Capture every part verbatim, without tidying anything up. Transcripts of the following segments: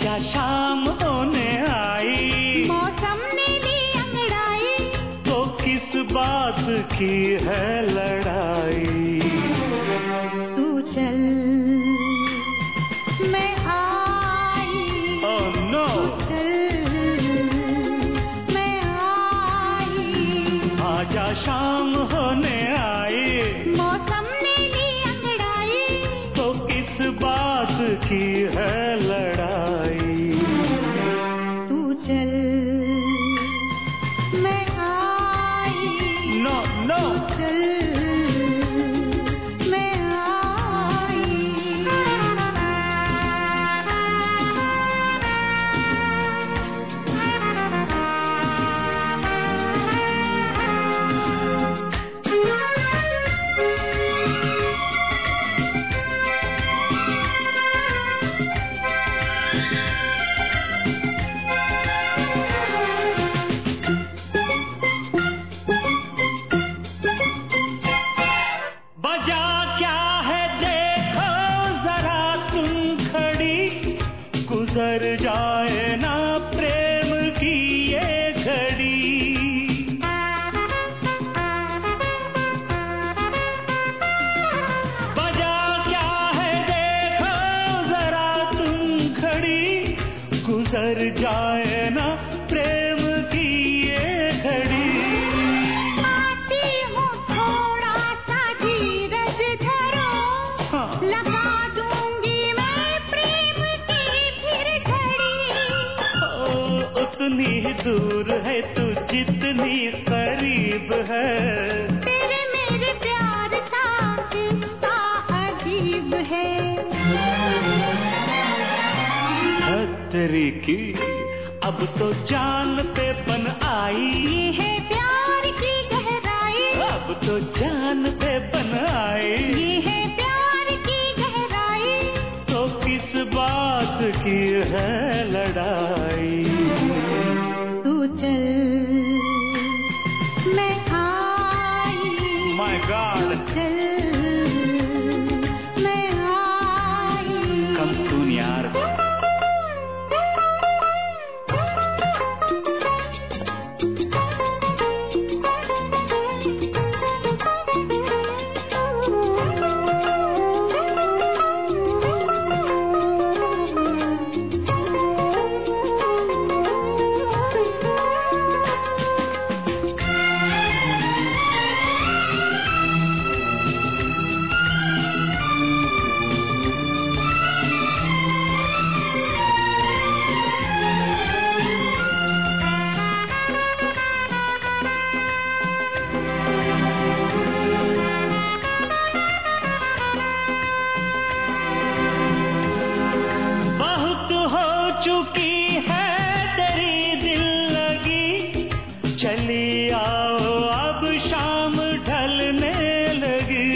आजा शाम होने आई, मौसम ने ली अंगड़ाई, तो किस बात की है लड़ाई। तू चल मैं आई, ओह नो, चल मैं आई, आजा शाम होने आई, मौसम ने ली अंगड़ाई, तो किस बात की है लड़ाई। तू चल मैं आई, नो नो, चल मैं आई। बजा क्या है देखो जरा तुम खड़ी, गुजर जाए ना प्रेम की ये घड़ी। बजा क्या है देखो जरा तुम खड़ी, गुजर जाए ना प्रेम की ये घड़ी। आती हूँ थोड़ा सा धीरज धरो, हाँ। लगा दूंगी मैं प्रेम की फिर घड़ी। ओ, उतनी ही दूर है तू जितनी करीब है, तेरे मेरे प्यार का किस्सा अजीब है। खतरी की अब तो जान पे बन आई, ये है प्यार की गहराई, अब तो जान पे बन आई, ये है प्यार की गहराई। तो किस बात की है लड़ाई। तू चल मैं आई, माय गॉड, चल मैं आई। कम सून यार। बहुत हो चुकी है तेरी दिल लगी, चली आओ अब शाम ढलने लगी।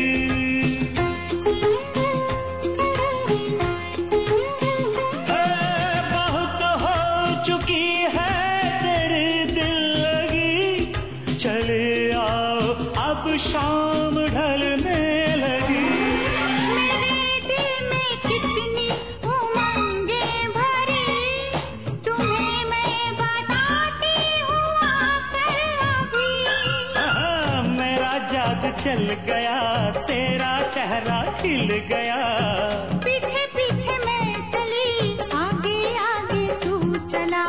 है, बहुत हो चुकी है तेरी दिल लगी, चली आओ अब शाम ढलने लगी। मेरे दिल में कितनी उमंगें भरी, तुम्हें मैं बताती हूँ आकर अभी। हाँ, मेरा जादू चल गया, तेरा चेहरा खिल गया, पीछे पीछे मैं चली, आगे आगे तू चला।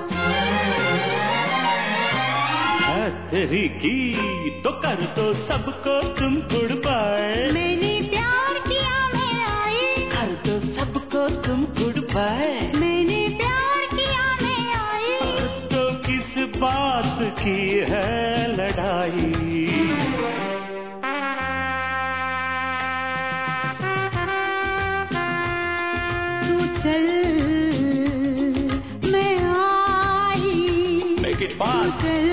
तेरी की तो कर दो सबको तुम गुड बाय, मैंने प्यार किया मैं आई, कर दो सबको तुम गुड बाय। मैंने प्यार किया मैं आई। तो किस बात की है लड़ाई। तू चल मैं आई, Make it तू fast. चल